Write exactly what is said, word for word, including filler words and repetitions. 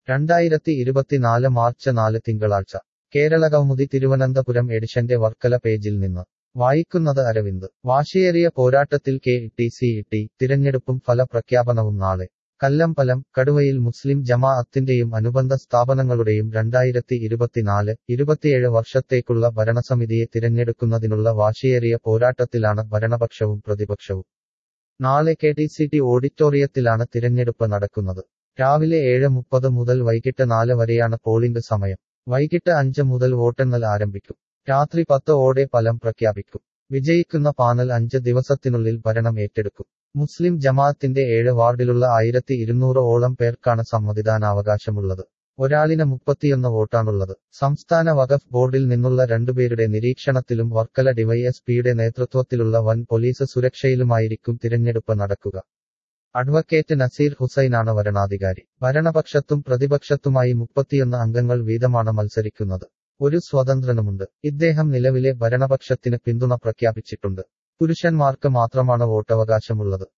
രണ്ടായിരത്തി ഇരുപത്തിനാല് മാർച്ച് നാല് തിങ്കളാഴ്ച കേരളകൗമുദി തിരുവനന്തപുരം എഡിഷന്റെ വർക്കല പേജിൽ നിന്ന് വായിക്കുന്നത് അരവിന്ദ്. വാശിയേറിയ പോരാട്ടത്തിൽ കെ ടി സി ടി തിരഞ്ഞെടുപ്പും ഫലപ്രഖ്യാപനവും നാളെ. കല്ലമ്പലം, കടുവയിൽ മുസ്ലിം ജമാഅത്തിന്റെയും അനുബന്ധ സ്ഥാപനങ്ങളുടെയും രണ്ടായിരത്തി ഇരുപത്തിനാല് ഇരുപത്തിയേഴ് വർഷത്തേക്കുള്ള ഭരണസമിതിയെ തിരഞ്ഞെടുക്കുന്നതിനുള്ള വാശിയേറിയ പോരാട്ടത്തിലാണ് ഭരണപക്ഷവും പ്രതിപക്ഷവും. നാളെ കെ ടി സി ടി ഓഡിറ്റോറിയത്തിലാണ് തിരഞ്ഞെടുപ്പ് നടക്കുന്നത്. രാവിലെ ഏഴ് മുപ്പത് മുതൽ വൈകിട്ട് നാല് വരെയാണ് പോളിംഗ് സമയം. വൈകിട്ട് അഞ്ച് മുതൽ വോട്ടെണ്ണൽ ആരംഭിക്കും. രാത്രി പത്ത് ഓടെ ഫലം പ്രഖ്യാപിക്കും. വിജയിക്കുന്ന പാനൽ അഞ്ച് ദിവസത്തിനുള്ളിൽ ഭരണം ഏറ്റെടുക്കും. മുസ്ലിം ജമാഅത്തിന്റെ ഏഴ് വാർഡിലുള്ള ആയിരത്തി ഇരുന്നൂറ് ഓളം പേർക്കാണ് സമ്മതിദാനാവകാശമുള്ളത്. ഒരാളിന് മുപ്പത്തിയൊന്ന് വോട്ടാണുള്ളത്. സംസ്ഥാന വഖഫ് ബോർഡിൽ നിന്നുള്ള രണ്ടുപേരുടെ നിരീക്ഷണത്തിലും വർക്കല ഡിവൈഎസ്പിയുടെ നേതൃത്വത്തിലുള്ള വൻ പോലീസ് സുരക്ഷയിലുമായിരിക്കും തിരഞ്ഞെടുപ്പ് നടക്കുക. അഡ്വക്കേറ്റ് നസീർ ഹുസൈനാണ് വരണാധികാരി. ഭരണപക്ഷത്തും പ്രതിപക്ഷത്തുമായി മുപ്പത്തിയൊന്ന് അംഗങ്ങൾ വീതമാണ് മത്സരിക്കുന്നത്. ഒരു സ്വതന്ത്രനുമുണ്ട്. ഇദ്ദേഹം നിലവിലെ ഭരണപക്ഷത്തിന് പിന്തുണ പ്രഖ്യാപിച്ചിട്ടുണ്ട്. പുരുഷന്മാർക്ക് മാത്രമാണ് വോട്ടവകാശമുള്ളത്.